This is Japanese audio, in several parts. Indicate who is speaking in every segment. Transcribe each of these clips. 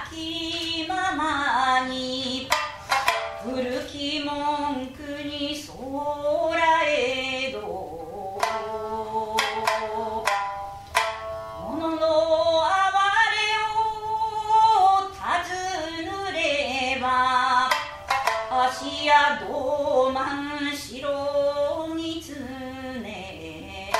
Speaker 1: きままに古き文句にそらえど物の哀れを尋ねれば足や道満城につね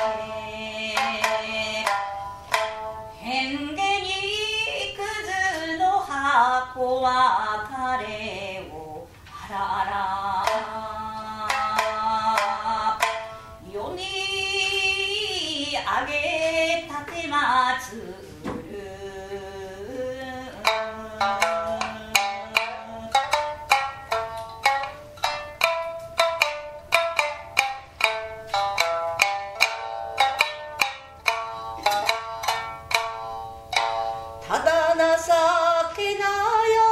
Speaker 1: 変化にくずの箱は彼をあらあら世にあげたてまつる
Speaker 2: ただ情けなや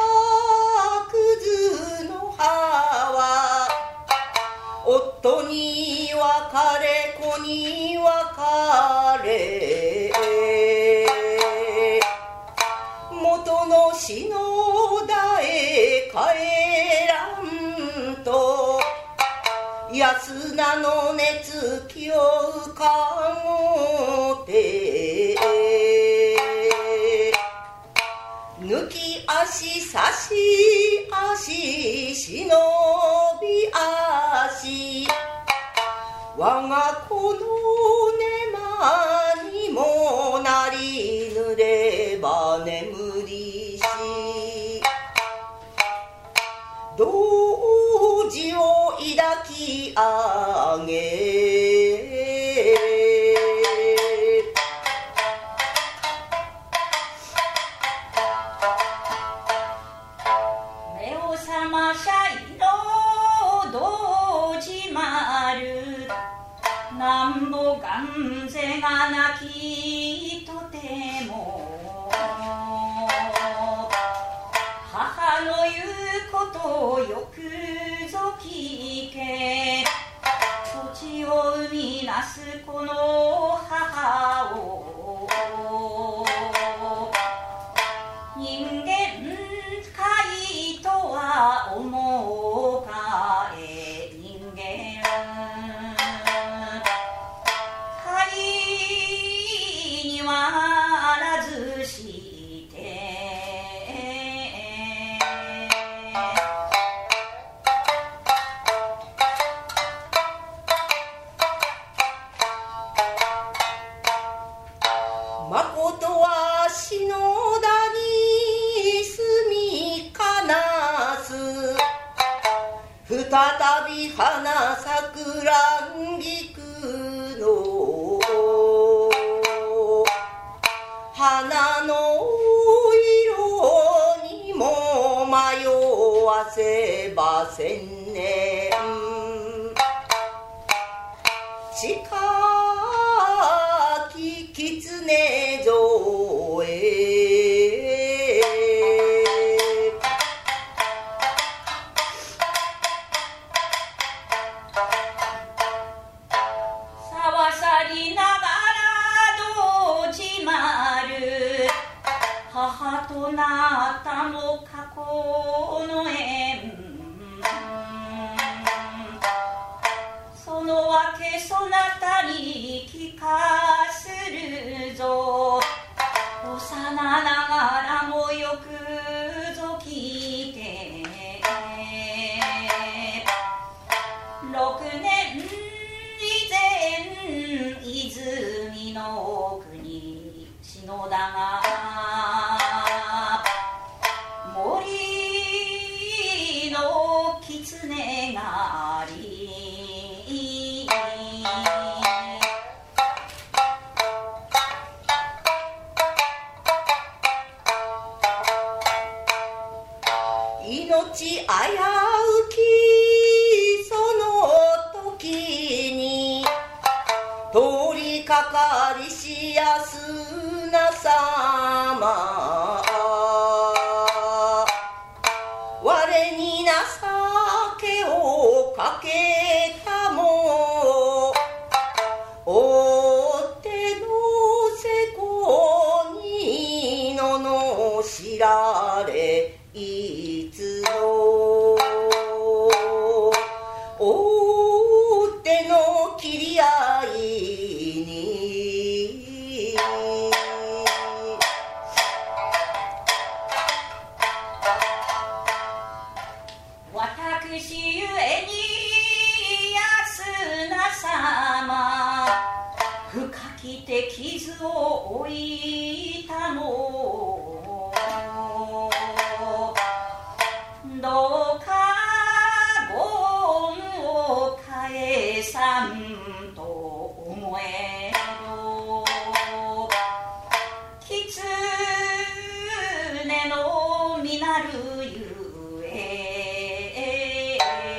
Speaker 2: くずの葉は夫に別れ子に別れ元の篠田へ帰らんと安名の寝つきをかもて抜き足差し足忍び足我が子の寝間にもなりぬれば眠りし同時を抱き上げ
Speaker 1: 目を覚ましゃいの道じまるなんぼがんぜがなきとても母の言うことをよくぞ聞け土地を生みなすこの母を人間界とは思うかえ人間界にはあらずして
Speaker 2: まことは篠田に住みかなす再び花咲く乱菊の花の色にも迷わせば千年近き狐ぞえ
Speaker 1: さわさりながらどじまる母となったも過去の縁そのわけそなたに聞かするぞ幼ながらもよくぞ聞いて6年以前泉の国篠田が森の狐があり
Speaker 2: 命危うきその時に通りかかりしやすなさま我に情けをかけたも追ってのせこにののしられいつも大手の切り合いに
Speaker 1: 私ゆえに安名様深きて傷を負いたのどうかご恩を返さんと思えろ狐の実なるゆえ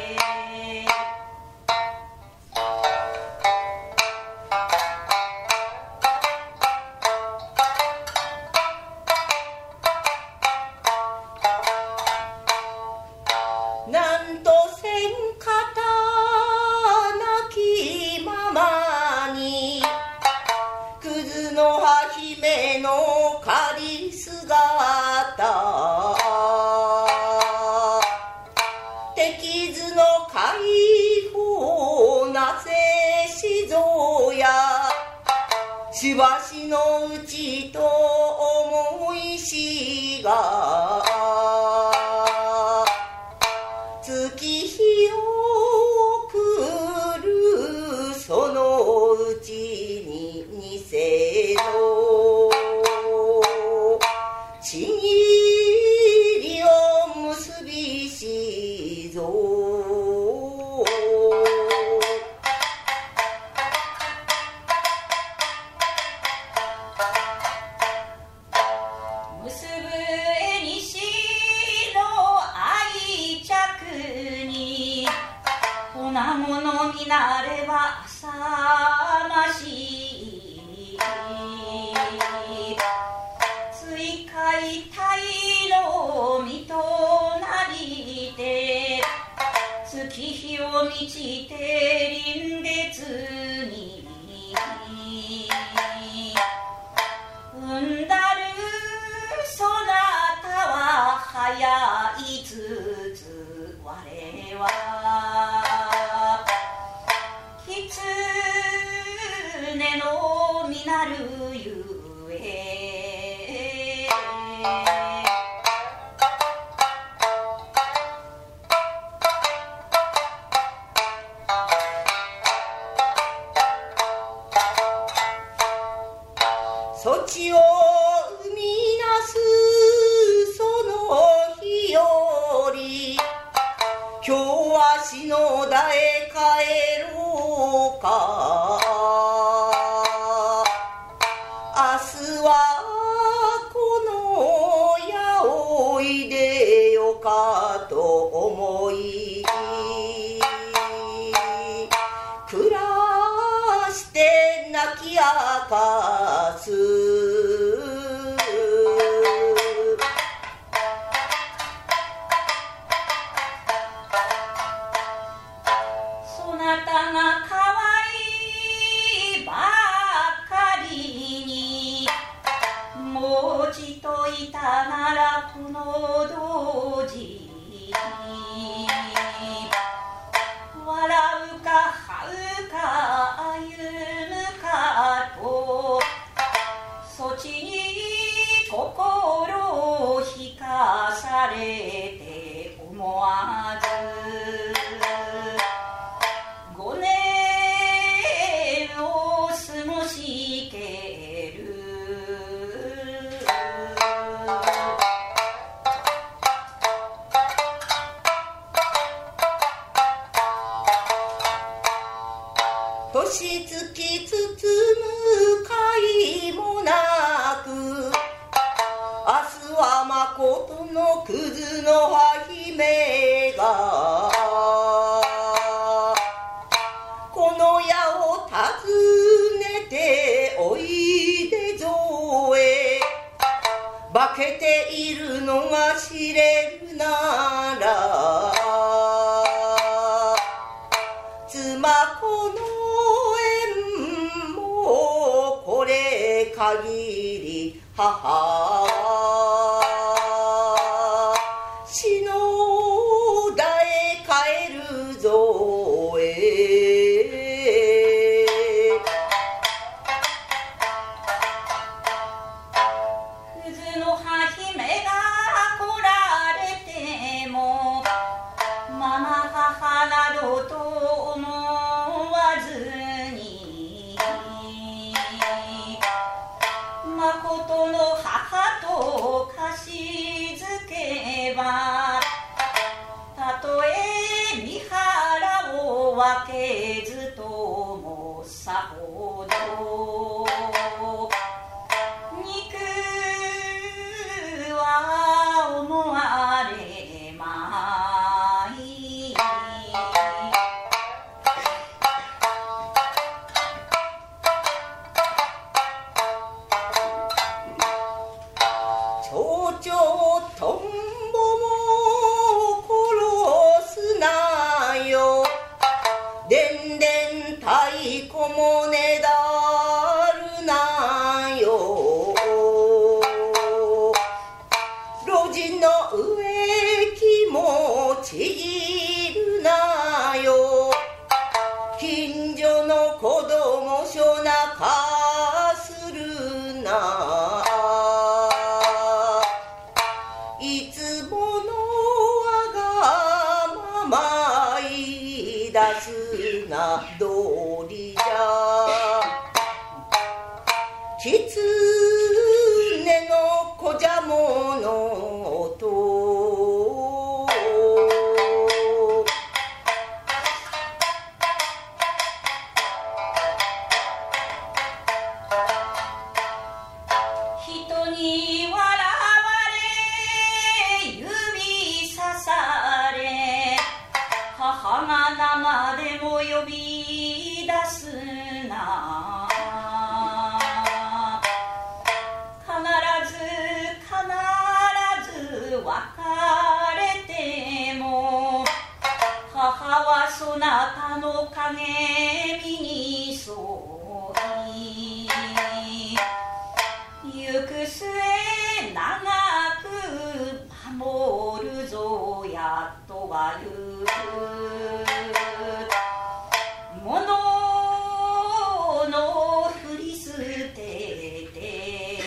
Speaker 2: なんとせんかたなきままにクズの葉姫の狩り姿敵図の解放なせしぞやしばしのうちと思いしが月日を送るそのうちに偽のちぎりを結びしぞ
Speaker 1: 結ぶ絵にしの愛着にこなものになれば浅ましい追回体の身となりて月日を満ちて臨月に産んだるそなたは早いつつ我は狐の実なるゆえ
Speaker 2: そちを生みなすその日より今日は篠田へ帰ろうか明日はこの八百でよかと思い暮らして泣き明かす
Speaker 1: そなたがかわいいばかりにもうちといたならこの同時笑うか這うか歩むかとそちに心を引かされて思わず5年を過ごしける
Speaker 2: 年月包む甲斐もなく明日はまことのクズの葉姫がこの矢を訪ねておいでぞえ化けているのが知れるなら妻子の縁もこれ限り母
Speaker 1: 誠の母と貸し付けばたとえ見払を分けずともさほど憎は思われまい
Speaker 2: 蝶々トンボも殺すなよでんでん太鼓もねだるなよ路地の植木もちぎるなよ近所の子供しょなかするないつものわがまま言い出すな道理じゃ狐の子じゃものと
Speaker 1: 人に笑われ指さされ母が生でも呼び出すな必ず別れても母はそなたの影に沿い行く末長く守るぞやとは言うもののふり捨てて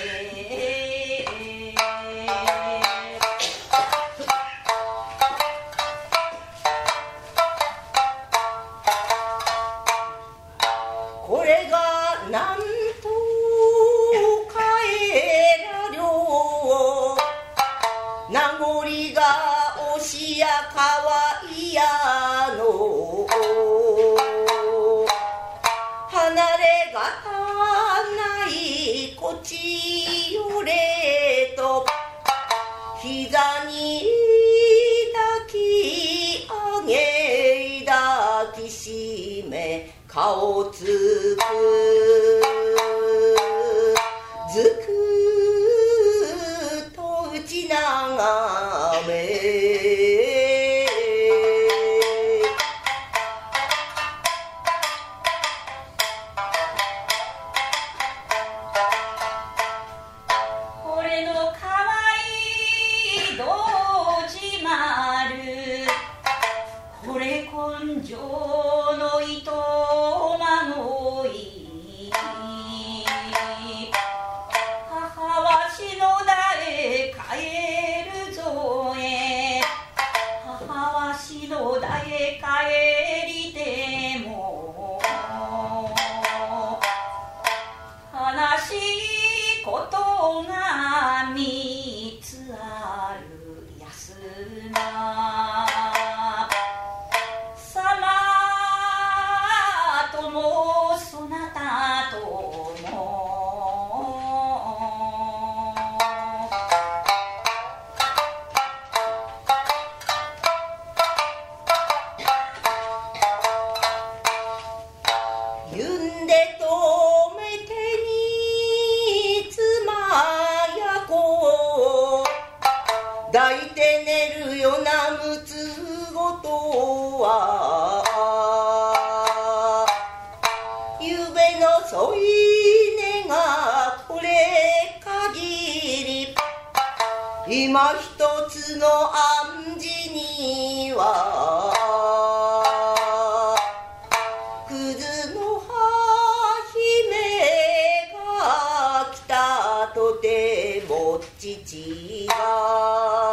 Speaker 2: これがなんと帰らりょう名残が押しやかわいやの離れがたないこちよれと膝に抱き上げ抱きしめ顔つくずくと打ち眺め
Speaker 1: 俺のかわいい堂島丸これ根性の糸まのい母は篠田へ帰るぞえ母は篠田へ帰りても悲しいことが三つあるやすな様ともそなたとも
Speaker 2: ゆんでとめてにつまやこ抱いて寝るよなむつごとはゆべの添い寝がこれ限り今一つの暗示にはくずの葉姫が来たとても父が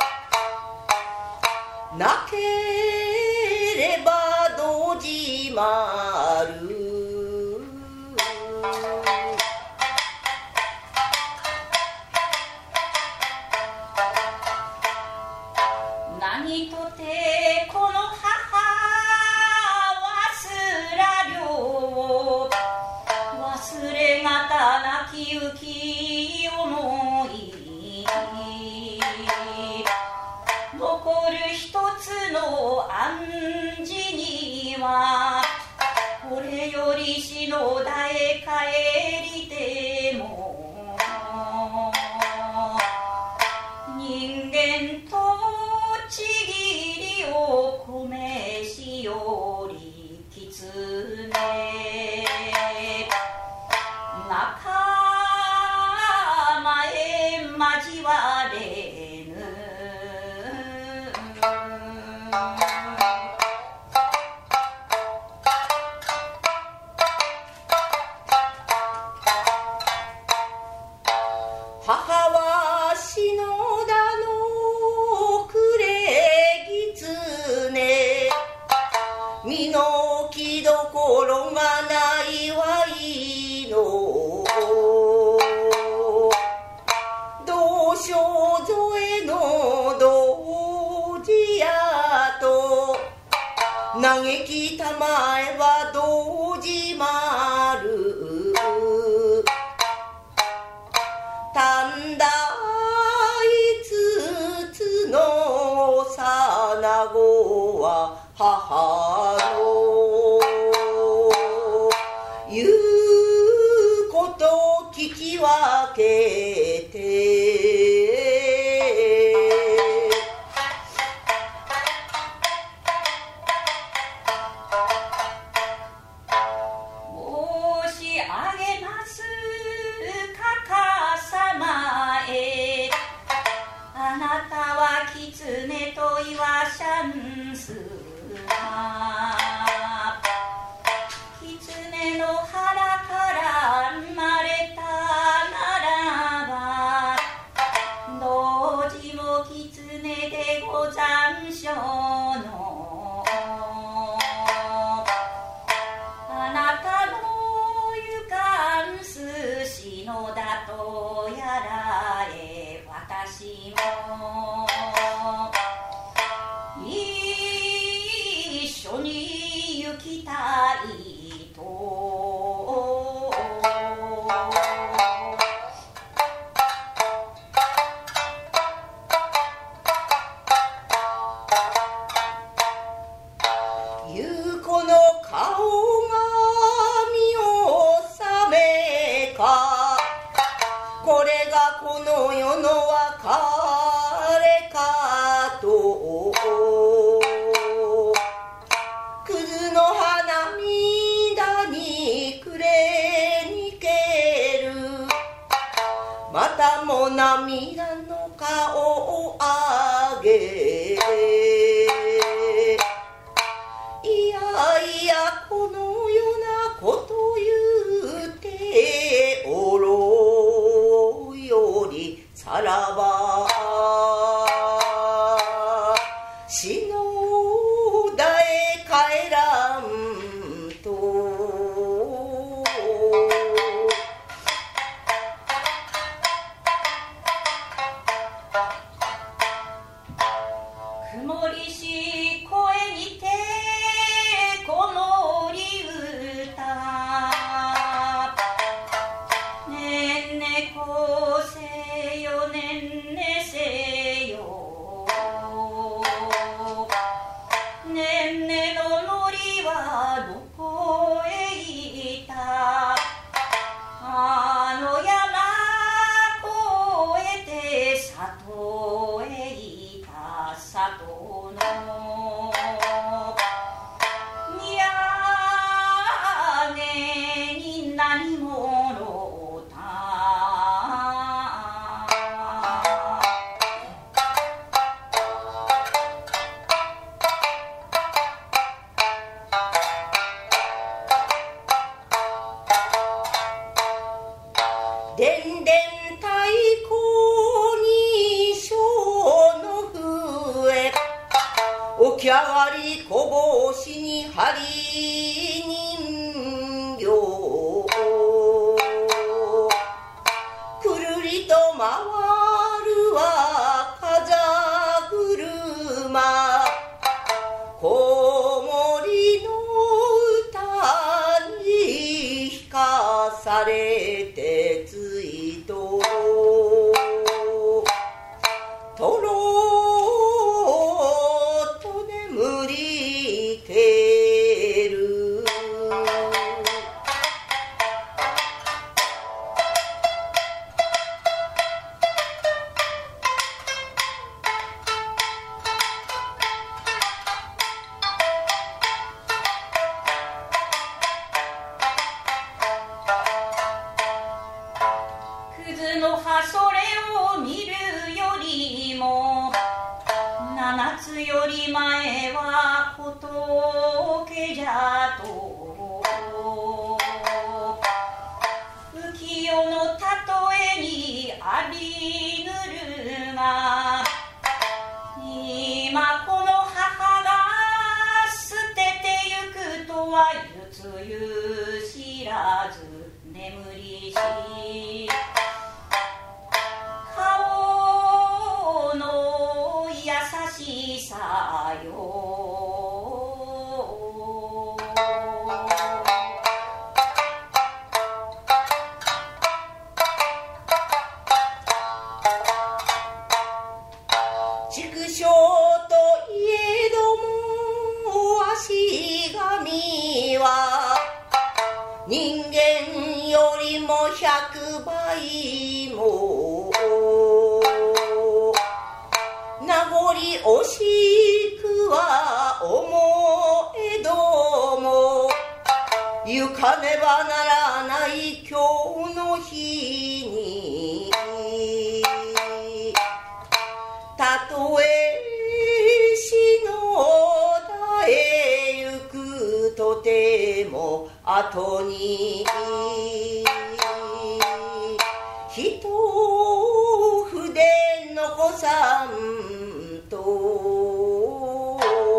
Speaker 2: なければ堂島る母は篠田の暮れ狐身の置どころがないわいの道所添えの道寺やと嘆きたまえば道寺丸短大つつのさなごは母の言うこと聞き分けて
Speaker 1: 申し上げますかかさまへあなたは狐と言わしゃんすな狐の腹から生まれたならばどうじも狐でござんしょうのあなたのゆかんす篠田とやらへ私も一緒に行きたいと
Speaker 2: ゆこの顔が見納めかこれがこの世の別れかとくずの花涙に暮れにけるまたも涙の顔をあげいやいやこのようなこと言うておろうよりさらば篠田へ帰らんと
Speaker 1: 曇りし声にてこのり歌ねんねこせよねんねせよねんねののりはどこへ行ったあの山越えて里へ行った里の屋根に何もろた
Speaker 2: でんでん太鼓に小の笛起き上がりこぼしに針人形くるりと回るは風車子守の歌に弾かされてついととろっと眠りける
Speaker 1: くずの葉それを見るよりも七つより前は仏じゃと浮世の例えにありしさよ。
Speaker 2: 畜生といえども足神は人間よりも100倍も名残惜しくは思えども行かねばならない今日の日にたとえ死の田へ行くとても後に一筆残さんと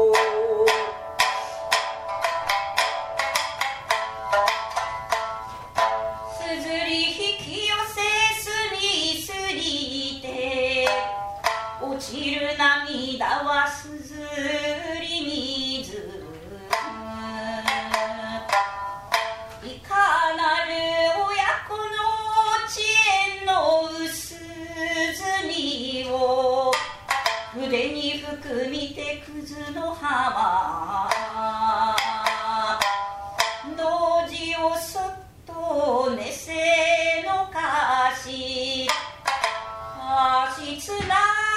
Speaker 1: すずり引き寄せすりすりて落ちる涙はすずり水いかなる親子の知恵の薄墨を筆に含みてくずの浜同時をそっと寝せのかし足つな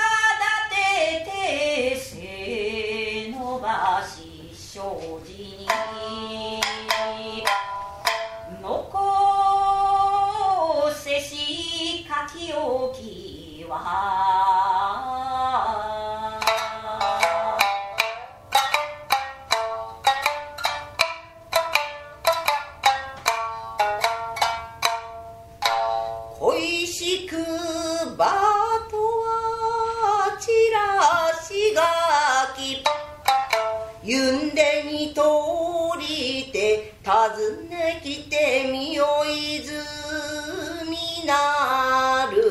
Speaker 1: 背伸ばし障子に残せし書き置きは
Speaker 2: 恋しくばとはチラシがきゆんでに通りて訪ねきてみよいずみなる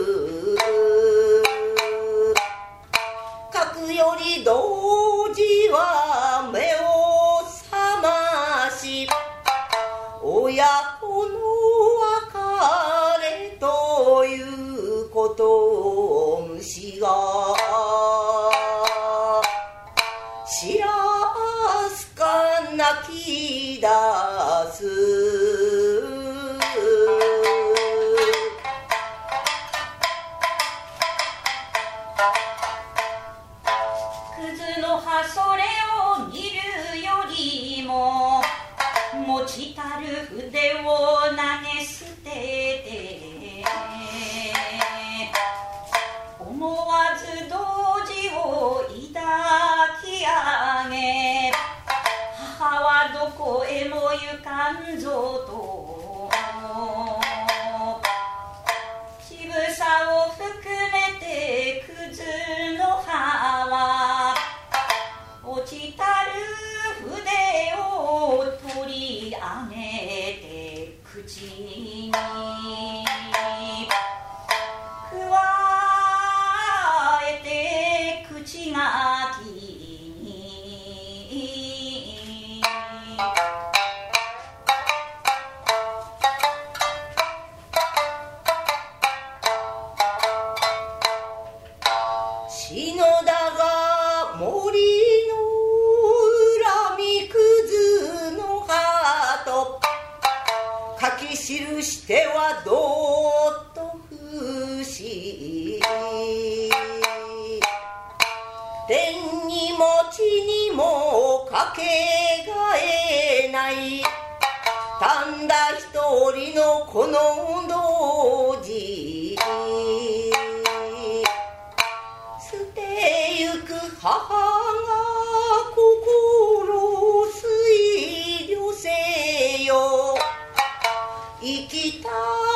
Speaker 2: かくより同時は目を覚まし親子の別れということを虫が知らすか泣き出す
Speaker 1: くずの葉それを見るよりも持ちたる筆を投げ捨てて思わず同時を抱き上げ母はどこへも行かんぞとちぶさを含めてくずの葉は落ちたる筆を取り上げて口にくわえて口がきに
Speaker 2: 篠田が森の恨みくずの葉と書き記してはどっと不思天にも地にもかけがえないたんだ一人のこの同時捨てゆく母が心推慮せよ生きた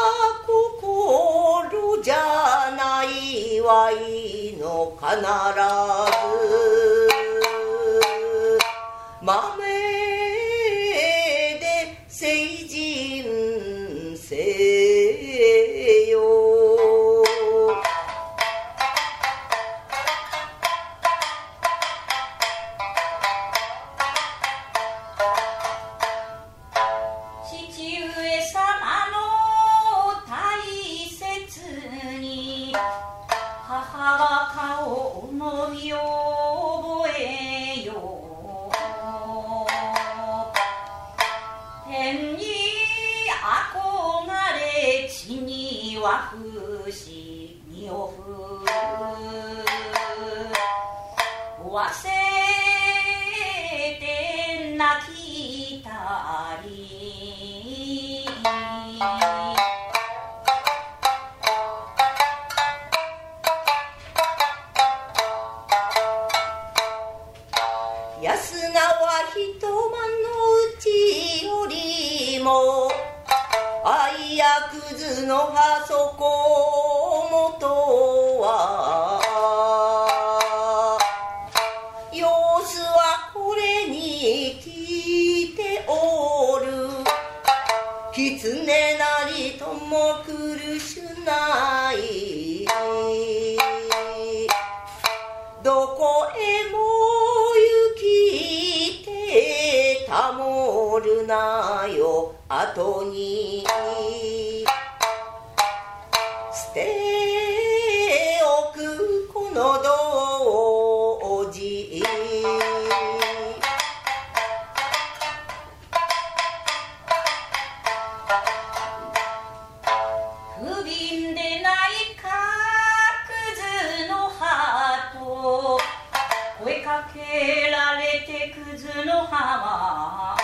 Speaker 2: 心じゃないわいの必ず豆で成人せよ
Speaker 1: 母は顔の見覚えよ天に憧れ地には不思議を忘れて泣きたり
Speaker 2: 安菜は一晩のうちよりも愛やくずの葉そこもとは様子はこれに聞いておる狐なりとも苦しゅないどこへも行きてたもるなよ後に捨ておくこの童子
Speaker 1: 不憫でないかくずの葉と声かけられてくずの葉は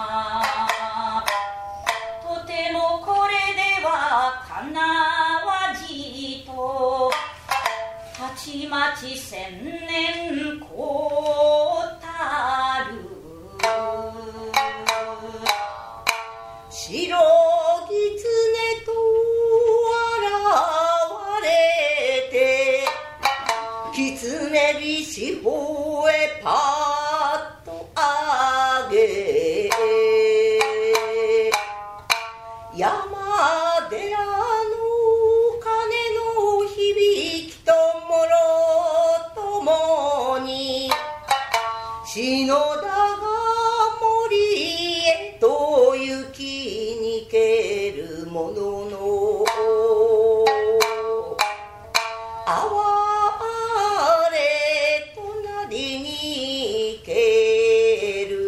Speaker 1: とてもこれではかなわじとたちまち千年こうたる
Speaker 2: 白狐と現れて狐火四方へパッと上げ山寺の鐘の響きともろともに篠田が森へと行きにけるものの哀れ隣にける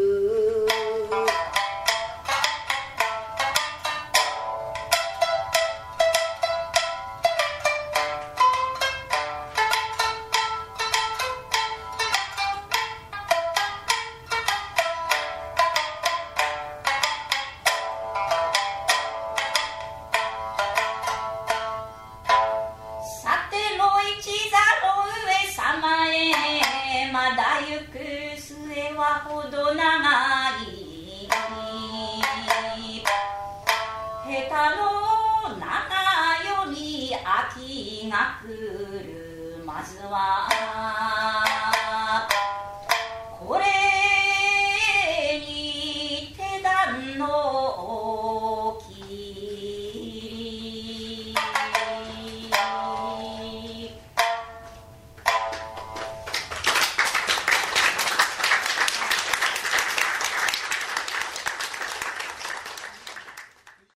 Speaker 1: さての一座の上様へまだ行く末はほど長い下手の長より秋が来るまずはこれ